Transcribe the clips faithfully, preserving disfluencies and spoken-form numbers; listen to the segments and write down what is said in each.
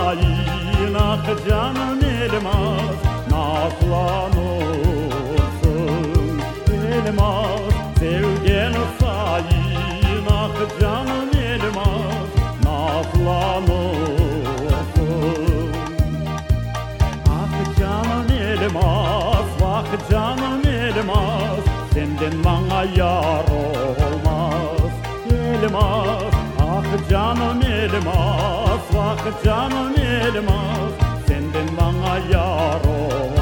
sayın ah canım elmas, nazlanırsın elmas. Sevgeni sayın ah canım elmas, nazlanırsın. Ah canım elmas, vah canım elmas, senden bana yar olmaz elmas. Ah canım elmas, vah canım elmas, senden bana yar olmaz.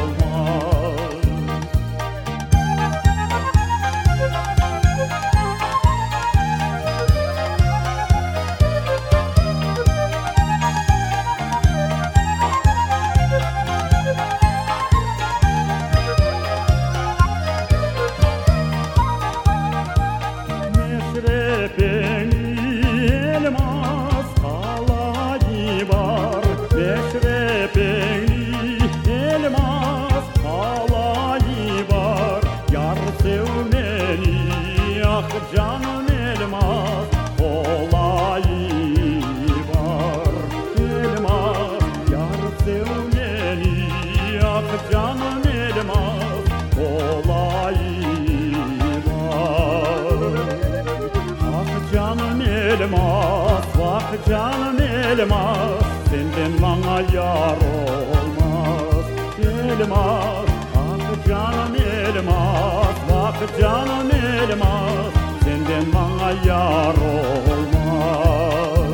Meşrepeni elmas kalayı var, meşrepeni elmas kalayı var. Yar sevmeni ah canım elmas kolayı var elmas. Yar sevmeni ah canım elmas kolayı var. Ah canım elmas, vah canım elmas, senden bana yar olmaz elmas. Ah canım elmas, vah canım elmas, senden bana yar olmaz.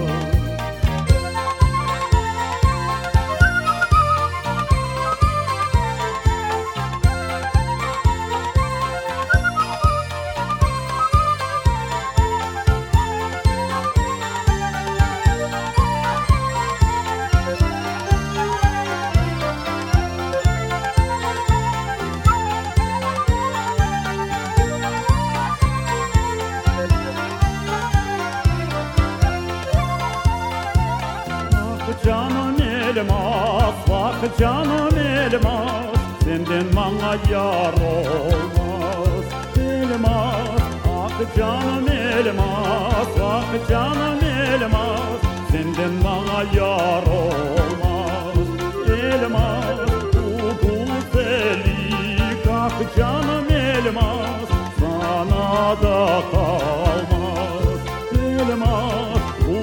Canım elmas, vah canım elmas, senden bana yar olmaz elmas. Ah canım elmas, vah canım elmas, senden bana yar olmaz elmas. Bu güzellik ah canım elmas, sana da kalmaz elmas. Bu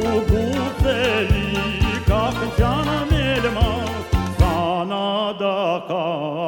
güzellik ah canım elmas, sana da kal.